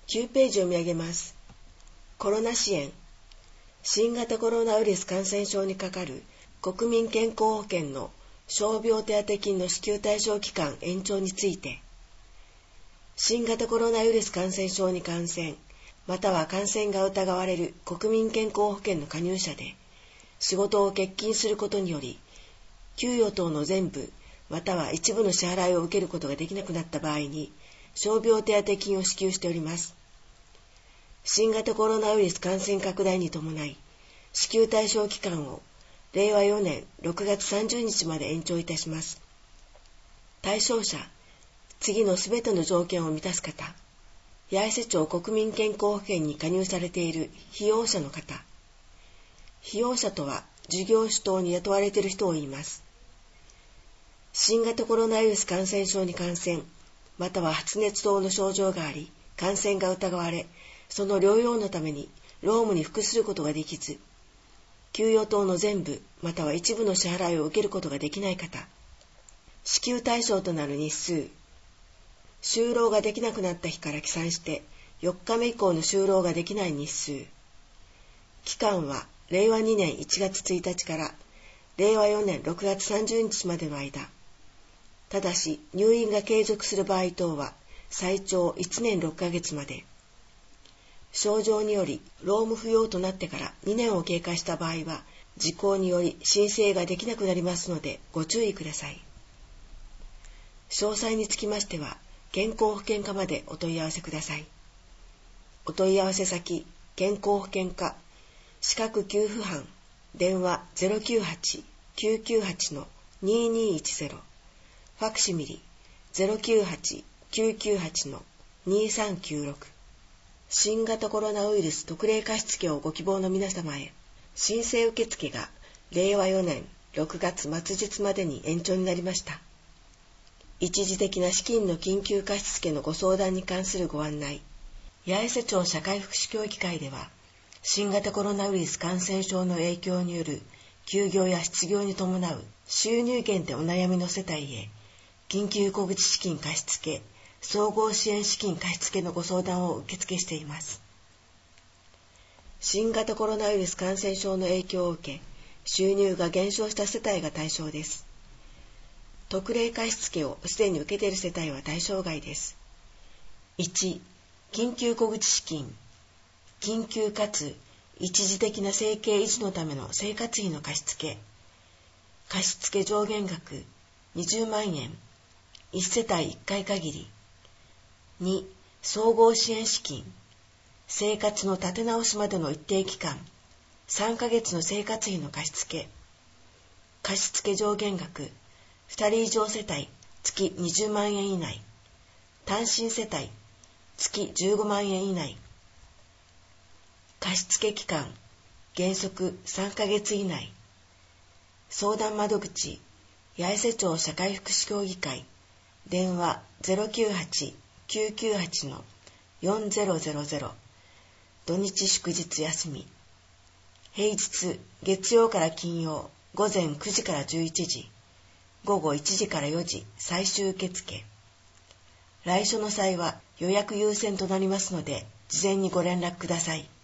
9ページを見上げます。コロナ支援。新型コロナウイルス感染症にかかる国民健康保険の傷病手当金の支給対象期間延長について、新型コロナウイルス感染症に感染、または感染が疑われる国民健康保険の加入者で、仕事を欠勤することにより、給与等の全部、または一部の支払いを受けることができなくなった場合に、傷病手当金を支給しております。新型コロナウイルス感染拡大に伴い、支給対象期間を令和4年6月30日まで延長いたします。対象者、次のすべての条件を満たす方、八重瀬町国民健康保険に加入されている被用者の方。被用者とは事業主等に雇われている人を言います。新型コロナウイルス感染症に感染、または発熱等の症状があり、感染が疑われ、その療養のために労務に服することができず、給与等の全部、または一部の支払いを受けることができない方、支給対象となる日数、就労ができなくなった日から起算して4日目以降の就労ができない日数、期間は令和2年1月1日から令和4年6月30日までの間、ただし入院が継続する場合等は最長1年6ヶ月まで、症状により労務不要となってから2年を経過した場合は時効により申請ができなくなりますのでご注意ください。詳細につきましては健康保険課までお問い合わせください。お問い合わせ先、健康保険課、資格給付班、電話 098-998-2210、ファクシミリ 098-998-2396。新型コロナウイルス特例貸付をご希望の皆様へ、申請受付が令和4年6月末日までに延長になりました。一時的な資金の緊急貸付のご相談に関するご案内。八重瀬町社会福祉協議会では、新型コロナウイルス感染症の影響による休業や失業に伴う収入減でお悩みの世帯へ、緊急小口資金貸付、総合支援資金貸付のご相談を受付しています。新型コロナウイルス感染症の影響を受け、収入が減少した世帯が対象です。特例貸付をすでに受けている世帯は対象外です。1、緊急小口資金、緊急かつ一時的な生計維持のための生活費の貸付。貸付上限額20万円、1世帯1回限り。2、総合支援資金、生活の立て直しまでの一定期間、3ヶ月の生活費の貸付。貸付上限額2人以上世帯月20万円以内、単身世帯月15万円以内。貸付期間原則3ヶ月以内。相談窓口、八重瀬町社会福祉協議会、電話 098-998-4000、土日祝日休み。平日月曜から金曜午前9時から11時、午後1時から4時最終受付。来所の際は予約優先となりますので、事前にご連絡ください。